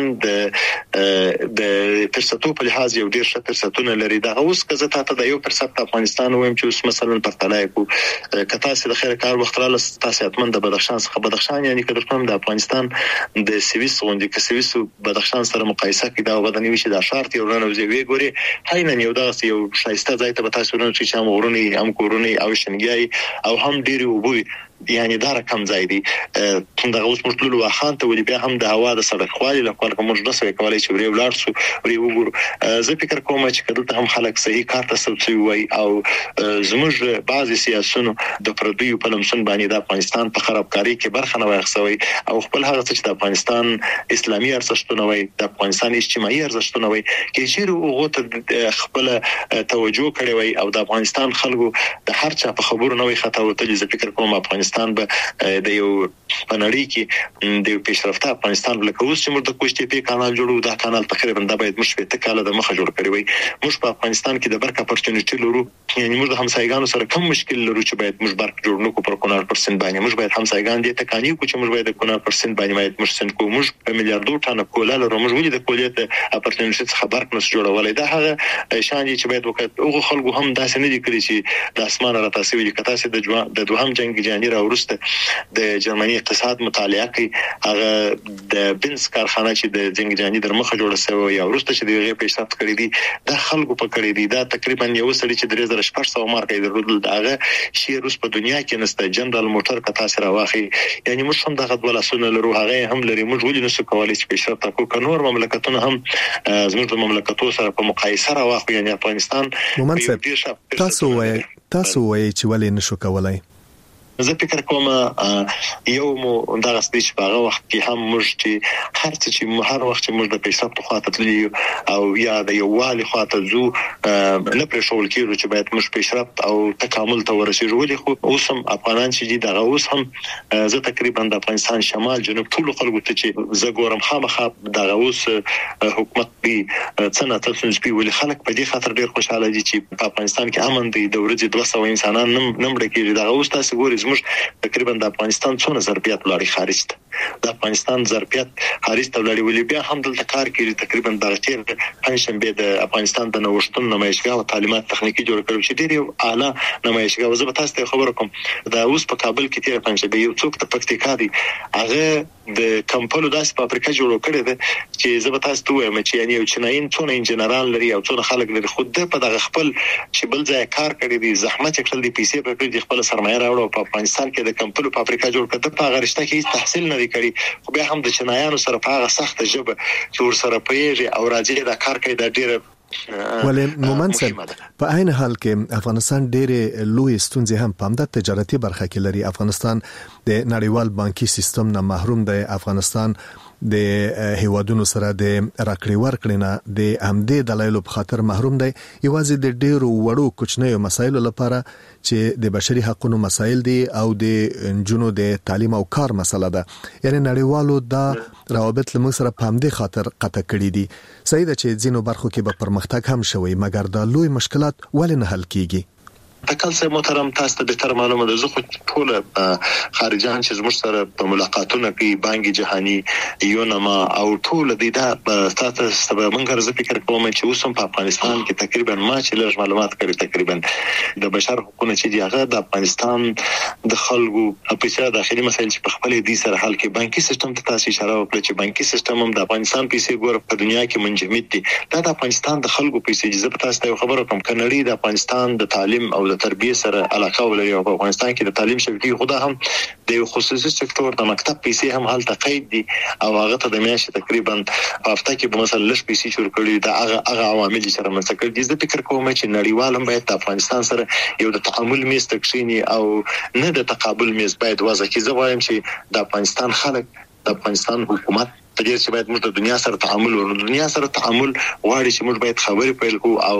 Speaker 9: د د فرصتو په لحاظ یو ډیر ښه فرصتونه لري دا اوس که زه تاسو د یو فرصت افغانستان وایم چې اوس مثلا پر تاله کو کته سي د خیر کار وخت را تاسو اتمن د بدخشان څخه بدخشان یعنی کله کوم د افغانستان د سویس غونډې کې سویس بدخشان سره مقایسه کې دا غوډنی وشي د شارت یو رانه وزي وی ګوري هاینه یو داس یو شایسته ځای ته تاسو ورنه چې هم غورونی هم کورونی او شنګي او هم ډیری وبوي یعنی دا رقم ځای دی څنګه اوس مشتلل واخان ته ولې بیا هم د هوا د سړک خوالي لپاره کوم نه سوي کولای چې وری ولار سو وری وګور زه فکر کوم چې کله هم خلک صحیح کار ته سوي وي او زموږ بعضي سیاسيونو د پردیو په لمسون باندې د افغانستان په خرابکاری کې برخه نه واخصوي او خپل هغه چې د افغانستان اسلامي ارزښتونه وي د افغانستان اجتماعي ارزښتونه وي کې چې وګوت خپل توجه کړی وي او د افغانستان خلکو د هر چا په خبرو نه وي خطا وتل زه فکر کوم افغانستان به د یو پنړی کې د پیشرفته افغانستان لکه اوس چې موږ د کوشتي په کانال جوړو دا کانال تقریبا د باید مشوي ته کاله د مخه جوړ کړی وي موږ په افغانستان کې د برک اپورتونټی لرو یعنی موږ د همسایګانو سره کوم مشکل لرو چې باید موږ برک جوړ نکو پر کونال پرسنټ باندې موږ باید همسایګان دي ته کانی کو چې موږ باید د کونال پرسنټ باندې باید موږ سن کو موږ په میلیارډو ټانه کولا لرو موږ ولې د کولیت اپورتونټی څخه برک نس جوړولای دا هغه شان چې باید وکړو او خلکو هم داسې نه دي کړی چې د اسمان را تاسو ویل کته چې د د دوهم جنگ جهانی را ورسته د جرمني اقتصاد مطالعه کوي هغه د بنز کارخانه چې د جنگ جهانی در مخه جوړه شوی یا ورسته چې دغه پیشرفت کړی دي د خلکو په کړی دي دا تقریبا یو سړي چې درې زره شپږ سوه مارکې درلودل داغه شی روس په دنیا کې نسته جنرال موټر کته سره واخی یعنی موږ هم دغه ولا سونه لرو هغه هم لري موږ ولې نسو کولای چې پیشرفت وکړو کنور مملکتونه هم زموږ د مملکتونو سره په مقایسه را واخو یعنی افغانستان
Speaker 8: تاسو وایي تاسو وایي چې ولې نشو کولای
Speaker 9: زه فکر کوم یو مو دغه سپیچ په هغه وخت کې هم موږ چې هر څه چې هر وخت چې موږ د پیشرفت خواته تللی او یا د یو والي خواته زو نه پرې شول کېږي چې باید موږ پیشرفت او تکامل ته ورسېږو ولې خو اوس هم افغانان چې دي دغه اوس هم زه تقریبا د افغانستان شمال جنوب ټول خلکو ته چې زه ګورم خامخا دغه اوس حکومت دی څنګه تاسو سپی ولې خلک په دې خاطر ډیر خوشاله دي چې په افغانستان کې امن دی د ورځې دوه سوه انسانان نمبر کېږي دغه اوس تاسو ګورئ موږ تقریبا د افغانستان څونه ظرفیت لري خارج ته د افغانستان ظرفیت خارج ته لري ولې بیا هم دلته کار کوي تقریبا د تیر پنځشنبه د افغانستان د نوښتونو نمایشګاه او تعلیمات تخنیکی جوړ کړو چې ډیر اعلی نمایشګاه زه به تاسو ته خبر کوم دا اوس په کابل کې تیر پنځشنبه یو څوک د پکتیکا دی هغه د کمپلو داس په افریقا جوړ کړی دی چې زه به تاسو ته وایم چې یعنی یو چیناین څونه انجنیران لري او څونه خلک لري خود په دغه خپل چې بل ځای کار کړی دی زحمت کړل دی پیسې په کړی خپل سرمایه راوړو په افغانستان کې د کمپلو په افریقا جوړ کړه په غرشته کې تحصیل نه کړی خو بیا هم د چینایانو سره په هغه سخت ژبه چې ور سره پیږي او راځي دا کار کوي د ډیره
Speaker 8: ولې مومنصب په عین حال کې افغانستان ډېر لوی ستونزې هم په همدغه تجارتي برخه کې لري افغانستان د نړیوال بانکي سیستم نه محروم دی افغانستان د هیوادونو سره د راکړې ورکړې نه د همدې دلایلو په خاطر محروم دی، یوازې د ډیرو وړو کوچنیو مسایلو لپاره چې د بشري حقوقو مسایل دي او د جنونو د تعلیم او کار مسله ده. یعنی نړیوالو دا روابط لمغ سره په همدې خاطر قطع کړي دي. صحیح ده چې ځینو برخو کې به پرمختګ هم شوی، مګر دا لوی مشکلات ولې نه حل کیږي؟
Speaker 9: تکل سه محترم تاسو ته به تر معلومه ده، زه خو ټول خارجان چې زموږ سره په ملاقاتونو کې بانک جهانی یونما او ټول د دا تاسو سره موږ غرض فکر کوم چې اوس په افغانستان کې تقریبا ما چې لږ معلومات کړی تقریبا د بشر حقوقو چې دی هغه د افغانستان د خلکو په څیر داخلي مسایل چې په خپل دي سره حل کې بانکي سیستم ته تاسو اشاره وکړه چې بانکي سیستم هم د افغانستان پیسې ګور په دنیا کې منجمد دي. دا د افغانستان د خلکو پیسې چې زه تاسو ته خبرو کوم کنړی د افغانستان د تعلیم او د تربیه سره علاقه ولري او په افغانستان کې د تعلیم شبکې خدا هم د خصوصي سکتور د مکتب پیسې هم هلته قید دي او هغه ته د میاشتې تقریبا په هفته کې به مثلا لږ پیسې شروع کړي دا هغه هغه عوامل چې سره مسکل دي. زه فکر کوم چې نړیوال هم باید د افغانستان سره یو د تعامل میز تکشینی او نه د تقابل میز باید وضع کړي. زه وایم چې د افغانستان خلک د افغانستان حکومت په دې چې باید موږ د دنیا سره تعامل ورو دنیا سره تعامل غواړي چې موږ باید خبرې پیل کوو او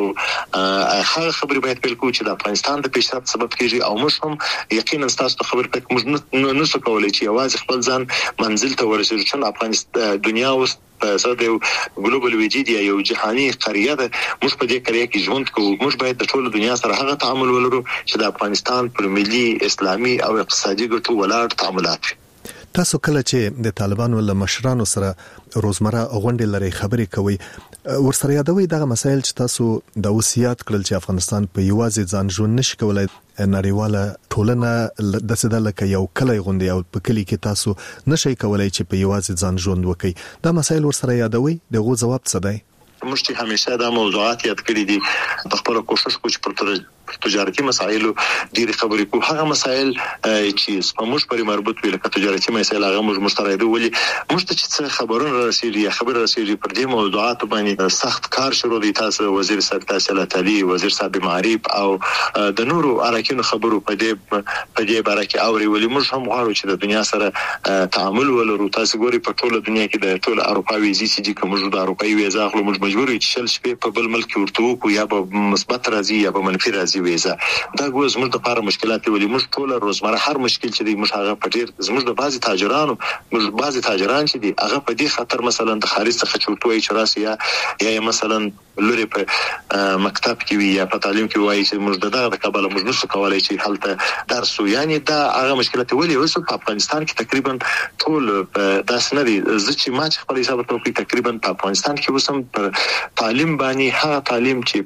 Speaker 9: هغه خبرې باید پیل کوو چې د افغانستان د پیشرفت سبب کیږي او موږ هم یقینا تاسو ته خبر پک موږ نه نشو کولای چې یوازې خپل ځان منزل ته ورسېږو چې افغانستان دنیا اوس په سره د ګلوبل وجود یا یو جهاني قریه ده. موږ په دې قریه کې ژوند کوو، موږ باید د ټول دنیا سره هغه تعامل ولرو چې د افغانستان پر ملي اسلامي او اقتصادي ګټو ولاړ تعاملات.
Speaker 8: تاسو کله چې د طالبانو له مشرانو سره روزمره غونډې لري خبرې کوي ورسره یادوي دغه مسایل چې تاسو د وصیت کړل چې افغانستان په یوازې ځان ژوند نشي کولای، نړیواله ټولنه د سده لکه یو کلی غونډه او په کلی کې تاسو نشئ کولای چې په یوازې ځان ژوند وکړي. دا مسایل ورسره یادوي، دغه جواب څه دی؟
Speaker 9: موږ چې همیشه دا موضوعات یاد کړی دي په خپل کوشش کوو چې پر تجارتي مسایلو ډېری خبرې کوو. هغه مسایل چې سپموش پرې مربوط وي لکه تجارتي مسایل هغه موږ مشترکو ولي موږ ته چې خبرونه رسیدي یا خبر رسیدي پر دې موضوعات باندې سخت کار شروع دي. تاسو وزیر صاحب تاسو تعالی وزیر صاحب معارف او د نورو اراکینو خبرو په دې په دې باره کې اوري ولي موږ هم غواړو چې د دنیا سره تعامل ولرو. تاسو ګوري په ټوله دنیا کې د ټوله اروپایي ویزې چې کوم د اروپایي ویزه خپل موږ مجبور یو چې شل شپې په بل ملک ورته وکړو یا به مثبت راځي یا به منفي راځي ویزه. دا ګوز موږ د لپاره مشکلات ولې موږ ټول روزمره هر مشکل چې دی موږ هغه پټیر زموږ د بعضي تاجرانو موږ بعضي تاجران چې دی هغه په دې خاطر مثلا د خارج څخه چورتوي چې راسي یا یا مثلا لوري په مکتب کې وي یا په تعلیم کې وایي چې موږ دغه د کابل موږ نشو کولای چې حالت درس یعنی دا هغه مشکلات ولې اوس په افغانستان کې تقریبا ټول داس نه دي. زه چې ما چې خپل حساب ته تقریبا په افغانستان کې اوسم تعلیم باندې هغه تعلیم چې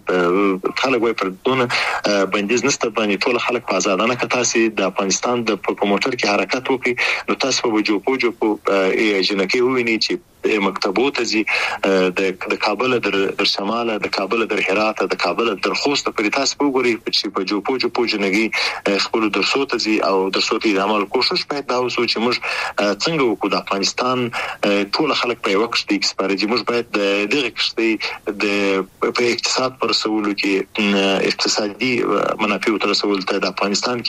Speaker 9: خلک وایي پر دونه بندیز نشته باندې ټول خلک په آزادانه کتا سي د افغانستان د موټر کې حرکت وکړي نو تاسو په وجو پوجو په جنکه ویني چې مکتبو ته زی د کابل در شماله د کابل در هرات د کابل در خوست پر تاسو وګورئ چې په جو پوجو پوجنګي خپل درسو ته زی او درسو ته عمل کوشش باید دا وسو چې موږ څنګه وکړو د افغانستان ټول خلک په وخت کې ایکسپیرجی موږ باید دغه کښتۍ د په اقتصاد پر سوالو کې اقتصادي منافع تر سوال ته د افغانستان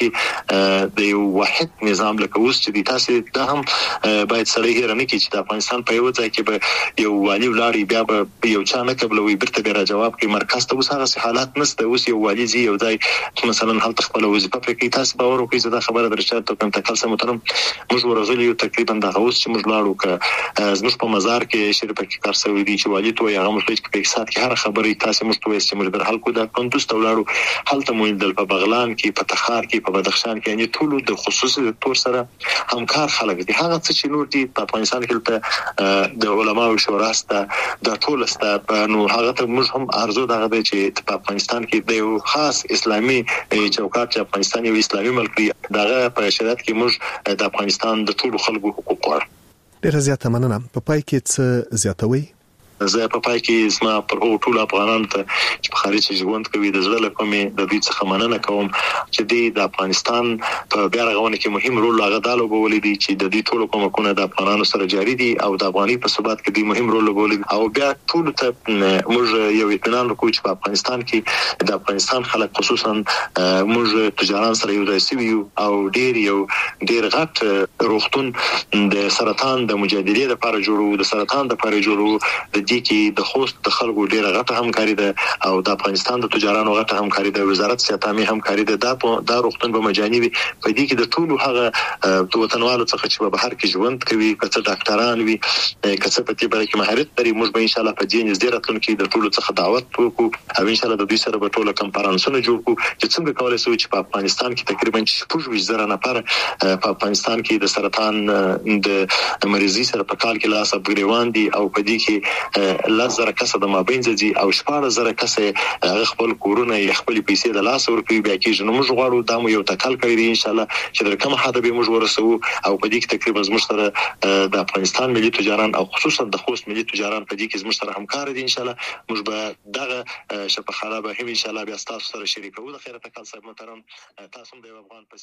Speaker 9: کې د یو واحد نظام لکه اوس چې د تاسو د هم باید سره هیر نه کې چې د افغانستان په یو ځای کې به یو والی ولاري بیا به یو چا نه قبلوي برته به را جواب کوي مرکز ته اوس هغه حالات نشته. اوس یو والی زی یو ځای مثلا هل تخپل وظیفه پکې تاسو باور وکړئ چې دا خبره درشته ته کوم تکل سم محترم موږ ورغلی یو تقریبا د اوس چې موږ لاړو ک زموږ په مزار کې شرکت کې کار سوي دي چې والی ته هغه موږ په اقتصاد کې هر خبره تاسو موږ ته چې موږ در حل کو دا کندوز ته ولاړو هلته مو د په بغلان کې په تخار کې په بدخشان کې یعنی ټول د خصوصي سکتور سره همکار خلک دي. هغه څه چې نور دي په افغانستان کې د علماو شورا سره د ټول سره نو هغه ته موږ هم ارزو دغه دی چې په افغانستان کې د یو خاص اسلامي چوکاټ چې افغانستان یو اسلامي ملک دی دغه په شریعت کې موږ د افغانستان د ټول خلکو حقوق غواړو.
Speaker 8: ډیره زیاته مننه. په پای کې څه زیاتوي؟
Speaker 9: زه په پای کې اسما پر ټول افغانانو ته چې په خارج ژوند کوي د زړه له کومې د دې څخه مننه کوم چې د افغانستان په بیا رغونه کې مهم رول لغدالو بولې دي چې د دې ټولو کومکونه د افغانانو سره جاري دي او د افغاني په ثبات کې د مهم رول بولې او بیا ټول ته موږ یو اطمینان وکړو چې په افغانستان کې د افغانستان خلک خصوصا موږ تجاران سره یو ځای سوي او ډیر یو ډیر غټ روغتون د سرطان د مجادلې لپاره جوړو د سرطان لپاره جوړو د دې کې د خوست د خلکو ډیر غټه همکاري ده او د افغانستان د تجارانو غټه همکاري ده وزارت صحت همکاري ده دا د روغتون په مجاني وي په دې کې د ټولو هغه د وطنوالو څخه چې په بهر کې ژوند کوي کڅه ډاکټران وي کڅه په دې باندې کې مهارت لري موږ به ان شاء الله په دې نږدې راتلونکي د ټولو څخه دعوت وکړو او ان شاء الله د دوی سره به ټول کنفرانسونه جوړ کړو چې څنګه کولای شو چې په افغانستان کې تقریبا شپږ زره نفر په افغانستان کې د سرطان د مریضي سره په کال کې لاس افګریوان دي او په دې کې لزر کسه د مابین ځي او شپږ زره کسه خپل کورونه خپل پیسې د لاس ورکوي بیا کې نو موږ غواړو دا مو یو تکل کوي ان شاء الله چې در کوم حدا به موږ ورسو او په دې کې تقریبا زموږ سره د افغانستان ملي تجاران او خصوصا د خوست ملي تجاران په دې کې زموږ سره همکار دي ان شاء الله موږ به دغه شپه خرابه هم ان شاء الله بیا تاسو سره شریکو د خیرته کال صاحب محترم تاسو د افغان